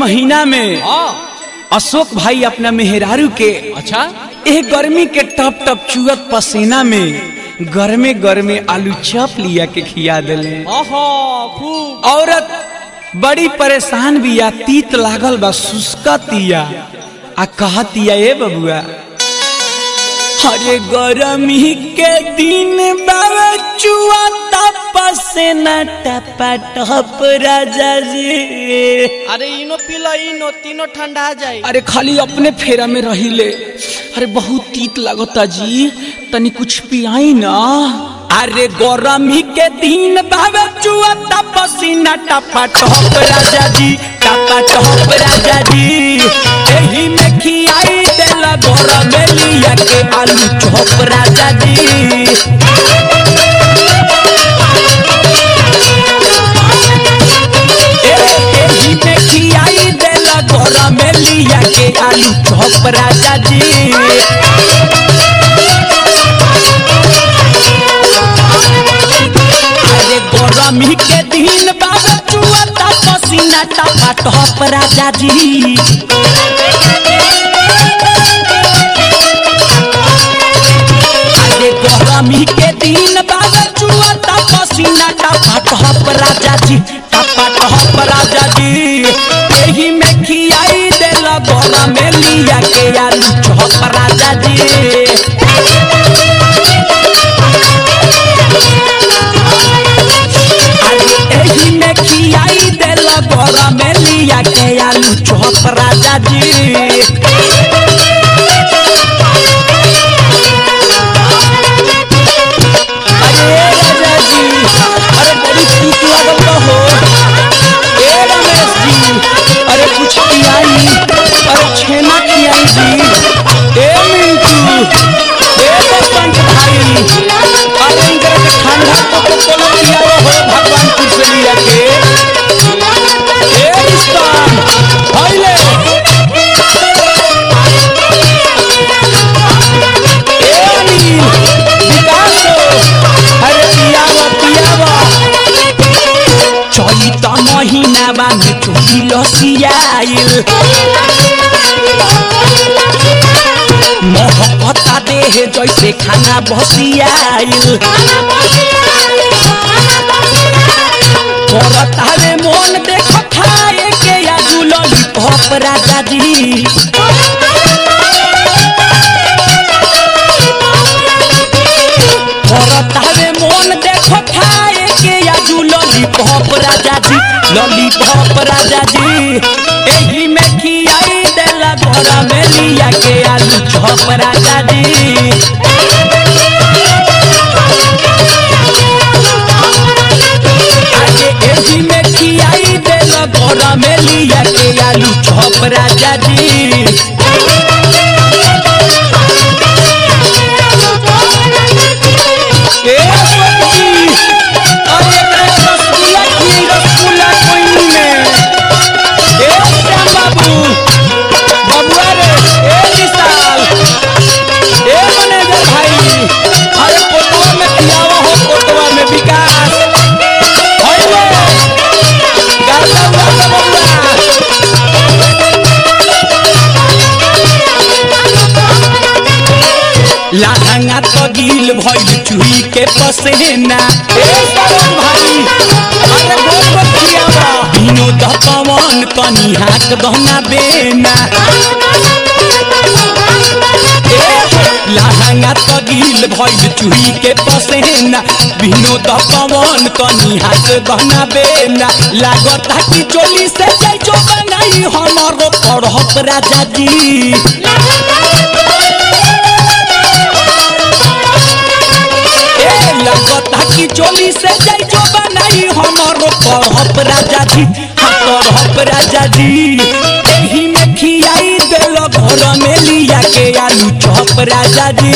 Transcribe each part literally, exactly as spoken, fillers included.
महीना में अशोक भाई अपना मेहरारू के अच्छा एक गर्मी के टप टप चुअत पसीना में गर्मे गर्मे आलू चप लिया के खिया दिले। खूब औरत बड़ी परेशान बिया, तीत लागल बा, सुस्कतिया आ कहतिया ए बबुआ अरे गर्मी के दिन बाबा चुआ पसीना टपा टप राजा जी। अरे इनो पीलो इनो तीनों ठंडा जाए। अरे खाली अपने फेरा में रहिले। अरे बहुत तीत लगता जी, तनी कुछ पियाई ना। अरे गर्मी के दिन बाबा चुआ पसीना टपा टप राजा जी, टपा टप राजा जी। एही में खियाई देला गरम लिया के आलू चप राजा जी। एही में खियाई देला गरम लिया के आलू चप राजा जी। अरे गर्मी के दिन बाबा चुआ पसीना टपा टप राजा जी। गर्मी के दिन बाबा चुआ पसीना टपा टप राजा जी, टपा टप राजा जी। एही में खियाई देला गरम लिया के आलू चप राजा जी। एही में खियाई देला गरम लिया के आलू चप राजा जी। अरे कुछ खियाई, अरे छेना खियाई जी। ए मिंटू, ए बसंत भाई, अरे इनके ठंडा कोको कोला खियाओ हो भगवानपुर से लिया के। ए रिश्तान, भाईले। ए अनिल, विकास, अरे पियावा पियावा। चैत महीना बांध चोली लसियाइल, महकता देह जैसे खाना बसियाइल। करता रे मन देख खाए के आजू लॉलीपॉप राजा जी। करता रे मन देख खाए के आजू लॉलीपॉप राजा जी, लॉलीपॉप राजा जी। एही में खियाई देला गरम लिया के आलू चप राजा जी। आगे एही में खियाई देला गरम लिया के आलू चप राजा जी। ए लहंगा तो गिल भइल चुही के पसेना। ए सरन भाई, अरे गोल गोल खियावा। विनोद पवन कनी हाथ दहना बेना। लहंगा तो गिल भइल चुही के पसेना। विनोद पवन कनी हाथ दहना बेना। लागता कि चोली से जाई जो बनाई हमारो पढ़प राजा जी। लगता कि चोली से जाई जो बनाई हमारो पढ़प राजा जी, पढ़प राजा जी। एही में खियाई देलो घर में लिया के आलू चप राजा जी।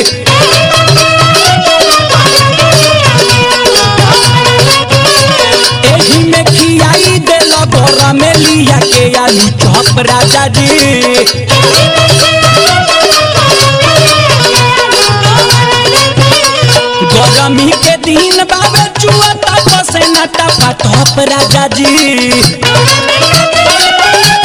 एही में खियाई देलो घर में लिया के आलू चप राजा जी। गर्मी के दिन बाबा चुआ पसीना टपा टप राजा जी।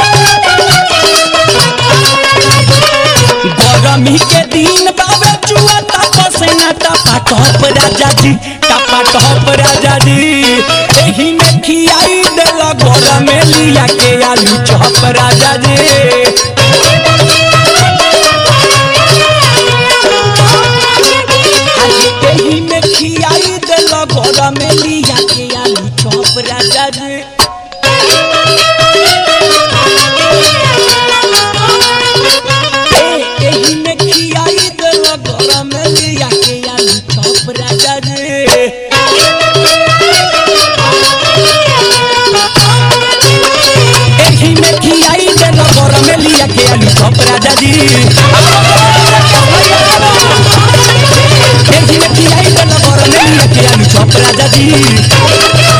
राजा जी टपा टप राजा जी एही में खियाई देला गोरा में लिया के आलू चॉप राजा जी एही में खियाई देला गोरा में लिया के आलू चॉप राजा जी एही में खियाई देला गोरा में लिया के आलू चॉप राजा जी एही में खियाई देला गोरा में लिया के आलू चॉप राजा जी एही में खियाई देला गोरा में लिया के आलू चॉप राजा जी